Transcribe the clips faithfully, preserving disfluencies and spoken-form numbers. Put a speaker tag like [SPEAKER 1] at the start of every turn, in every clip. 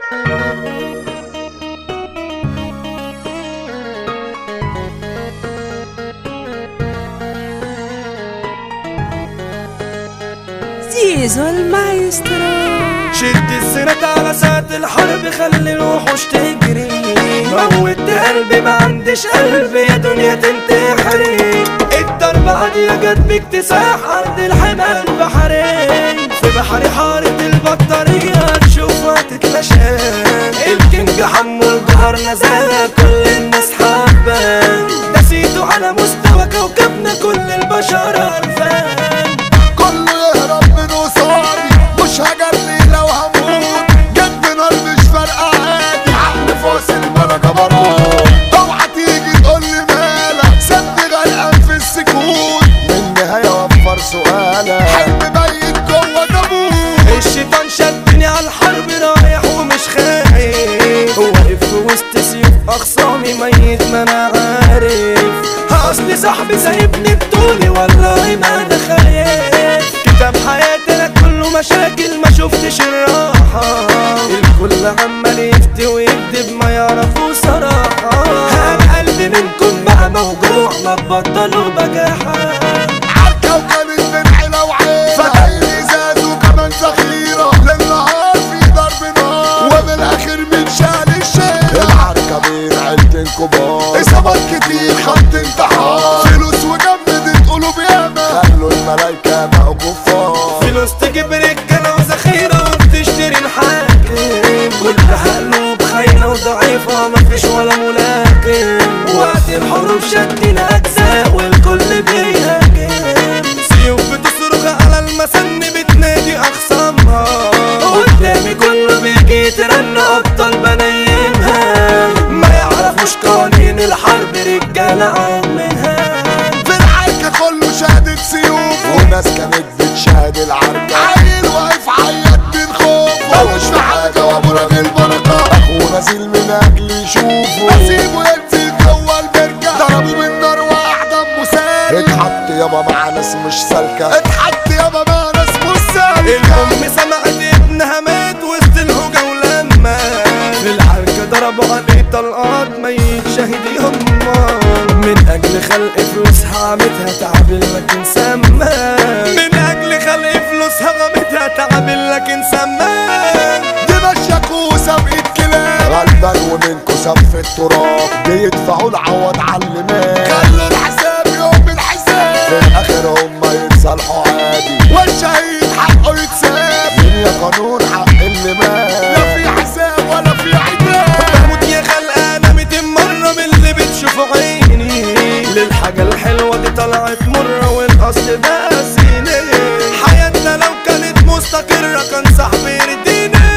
[SPEAKER 1] زيزو المايسترو.
[SPEAKER 2] شد السنة على ساعة الحرب، خلي الوحوش تجري. موت قلبي ما عنديش قلب، يا دنيا تنتحري. الضربة دي جت باكتساح أرض الحمى البحرين. في بحر حارة البطارية تشوفها تتلاشان. الكينج حمو الجهر نزاهة كل الناس حبان. دسيته على مستوى كوكبنا كل البشر عارفان.
[SPEAKER 3] كله يهرب من قصادي، مش هجري لو هموت. جنب نار مش فارقة عادي، عقل فاصل وانا جبروت. اوعى تيجي تقولي مالك، سد غرقان في السكوت. من نهاية وفر سؤالك، حلم ميت جوه تابوت.
[SPEAKER 2] الشيطان شدني على الحرب رايح ومش خايف. واقف في وسط سيوف اخصامي ميت ما انا عارف. اصلي صاحبي سايبني بطولي والله ما انا خايف. كتاب حياتي انا كله مشاكل ما شفتش الراحة. الكل عمال يفتي ويكذب ما يعرفوا صراحة. انا قلبي منكم بقى موجوع ما تبطلوا بجاحة.
[SPEAKER 3] عركة وكانت من حلة وعين، فتايل ازاز وكمان ذخيرة. للنهار في ضرب نار، وبالاخر من شال الشيل. العركة بين عيلتين كبار، اصابات كتير خط انتحار. فلوس وجمدت قلوب ياما، خلوا الملايكة بقوا كفار.
[SPEAKER 2] فلوس تجيب رجالة وذخيرة وبتشتري الحاكم. كلها قلوب خاينة وضعيفة مفيش ولا ملاكم. وقت الحروب شدنا أجزاء والكل بيهاجم. سيوف بتصرخ على المسن بتنادي أخصامها. قدامي كله بيجي يترن أبطال بنيمها. ما يعرفوش قوانين الحرب رجالة عاملها.
[SPEAKER 3] في العركة كله شهدت سيوف، وناس كانت بتشاهد العركة. عيل واقف عيط من خوف، ملوش في حاجة وابو راجل بركة. اخوه نازل من اجل يشوفه، اسيبه ينزل جوه البركة. ضربوا بالنار واحدة ام سالك. اتحط يابا مع ناس مش سالكة، اتحط يابا مع ناس مش سالكة.
[SPEAKER 2] الأم سمعت ابنها مات وسط الهوجة ولما في العركة ضربوا عليه طلقات ميت شهيد يما. من أجل خلق فلوسها عمتها تعبل لكن سمان. من أجل خلق فلوسها غمتها تعبل لكن سمان.
[SPEAKER 3] دي ماشية كوسة بإيد كلاب، غلبان ومنكو سب في التراب. بيدفعوا العوض عالمال، خلوا الحساب يوم الحساب. في الآخر هما يتصالحوا عادي، والشهيد حقه يتساب. دنيا قانون حق اللي مات، لا في حساب ولا في عتاب.
[SPEAKER 2] بموت يا خلقانة ميتين مرة من اللي بتشوفه عيني. للحاجة الحلوة دي طلعت مرة والأصل ده سيني. حياتنا لو كانت مستقرة كان صاحبي يرديني.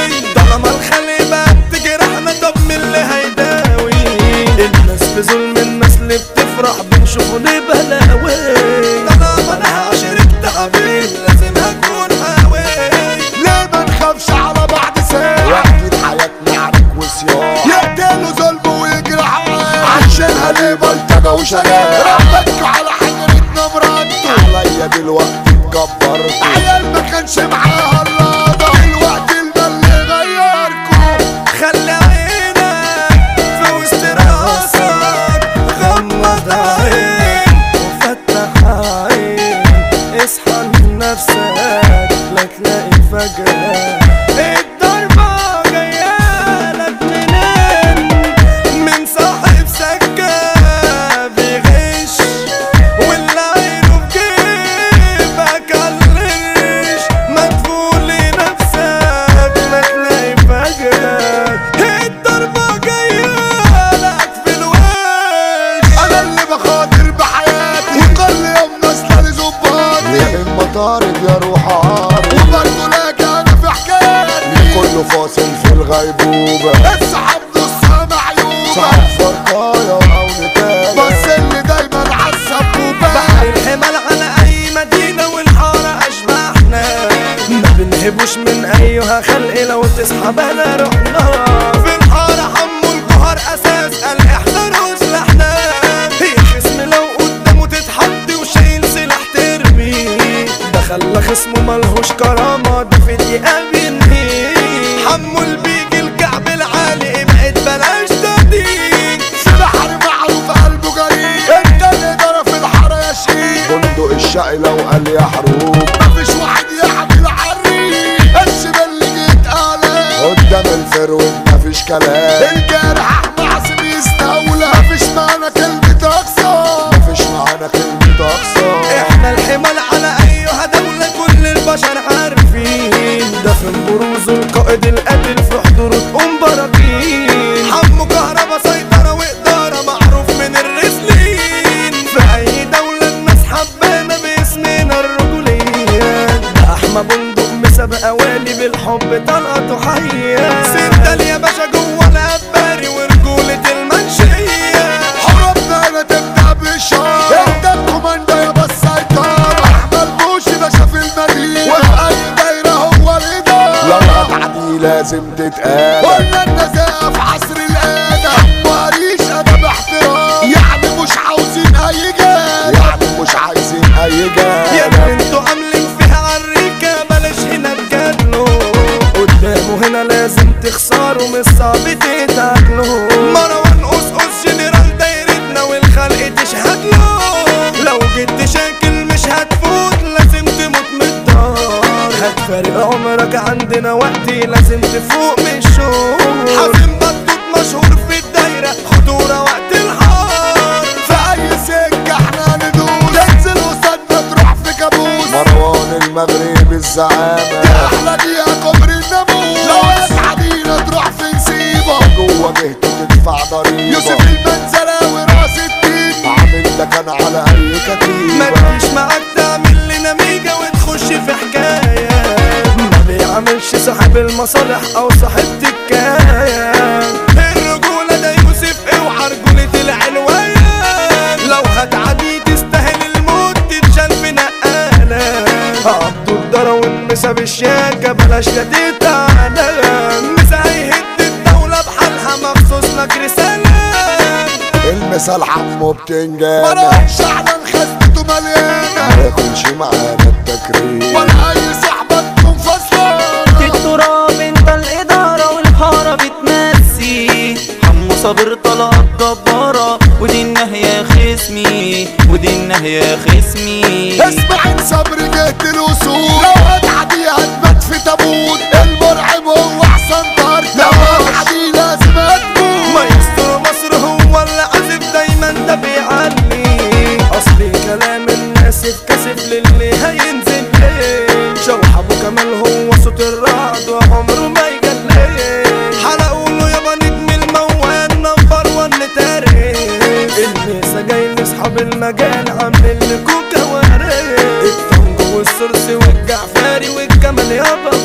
[SPEAKER 2] طالما الخلق بقى بتجرحنا طب مين اللي هيداوي؟ الناس في ظلم الناس اللي بتفرح بنشوفه ليه بلاوي. طالما انا هشارك تعبين لازم هكون حاوي.
[SPEAKER 3] ليه ما نخافش على بعض ساعة؟ وقت حياتنا عرك وصياح، يقتلوا ظلم ويجرح عشانها ليه بلطجة وشجاعة. ربك على حجرتنا مرده، عليا دلوقتي اتكبرت. عيال ما كانش معاها الرضا، دلوقتي المال غيركم.
[SPEAKER 2] خلي عينك في وسط راسك، غمض عين وفتح عين. اصحى لنفسك لا تلاقي فجأة الضربة جايالك منين. من صاحب سكة بيغش، واللي عينه في جيبك عالقرش. مدفون لنفسك لا تلاقي فجأة الضربة جايالك في الوش.
[SPEAKER 3] انا اللي بخاطر بحياتي، وكل يوم نازله لظباطي. يا اما طارد يا روح عاري، وبرضه لاقي انا في حكايتي. كله فاصل في الغيبوبه، السحاب نصها معيوبه. سحاب فرقايه او نتايه، بس اللي دايما عالسبوبه.
[SPEAKER 2] بحر الحمل على اي مدينة والحارة اشباحنا. ما بنهبوش من ايها خلق لو تسحب انا رحنا. في الحارة حمو الجهر اساس قال احذروا سلاحنا. هي خصم لو قدامه تتحدي وشايل سلاح ترمي. ده خلى خصمه ملهوش كرامة، ده في دقيقة بينهي. حمو البيجي
[SPEAKER 3] خير ومفيش كلام. الجرح معصم يستولى، مفيش معنى كلمة اقصى، مفيش معنى كلمة اقصى.
[SPEAKER 2] احنا الحمل على ايها دولة كل البشر عارفين، ده في بروز القائد القاتل في حضور تقوم براكين. حمو كهربا سيطرة وإدارة معروف من الرسلين، في اي دولة الناس حبانا باسمنا الرجولية. ده احمد بندق مسابق اوالي بالحب طلعته حية. سندل يا باشا جوه العباري ورجولة المنشية.
[SPEAKER 3] حروبنا هنا تبدأ بالشهر، انت الكوماندا يا بس سيطرة. احمد بوشي باشا في المدينة، وفي اي دايرة هو الإدارة. لو هتعدي لازم تتقال، قلنا النزاهة في عصر الآلة. موريش أدب احترام، يعني مش عاوزين أي جال، يعني مش عايزين أي جال.
[SPEAKER 2] يا ابني انتوا عاملين فيها عريكة بلاش هنا تجادلوا، قدامه هنا لازم تخسروا مش صعب تتعادلوا. مروان قصقص جنرال دايرتنا والخلق تشهد له، لو جيت تشاكل مش هتفوت لازم تموت من الدار. هتفارق عمرك عندنا وقتي لازم تفوق من الشوق. حازم بطوط مشهور في الدايرة خطورة وقت الحار،
[SPEAKER 3] في أي سكة احنا ندوس، تنزل قصادنا تروح في كابوس. مروان المغرب الزعامة، دي أحلى دقيقة كبر الناموس. لو يسعدينا تروح في نسيبة، جوه جهته تدفع ضريبة. يوسف المنزلاوي راس الدين، عامل ده كان على أي كتيبة.
[SPEAKER 2] ما تجيش معاك تعمل لنا ميجا وتخش في حكاية، ما بيعملش صاحب المصالح أو صاحب تكاية. الرجولة ده يوسف اوعى رجولة العنوان، لو هتعدي تستاهل الموت تتشال في نقالة. عبدو الدرا والنسا بالشياكة بلاش تتعالى، مسا هيهد الدولة بحالها مخصوص لك رسالة.
[SPEAKER 3] المثال حمو بتنجان، مروان شعلا خزنته مليانة، ما ياكلش معانا التكريم ولا أي صاحبة تكون فصلانة.
[SPEAKER 4] التراب انت الإدارة والحارة بتمسي. حمو صابر طلعت جبارة، ودي النهاية خصمي، ودي النهاية خصمي.
[SPEAKER 3] اسمع صبر جهة الوصول، لو هتعدي هتبات في تابوت. المرعب هو أحسن طرد، لو هتعدي لازم هتموت.
[SPEAKER 2] مايسترو مصر هو اللي عازف دايما ده بيعلي، اصلي كلام الناس اتكسف للي هينزل ليه. شوح ابو كمال هو صوت الرعد وعمره ما يجليه. حلقوله يابا نجم الموال نمبر وان تاريخ، الميسا جاي لاصحاب المجال عاملين لكم كوارث. التانجو والسرسي والجعفاري والجمال يابا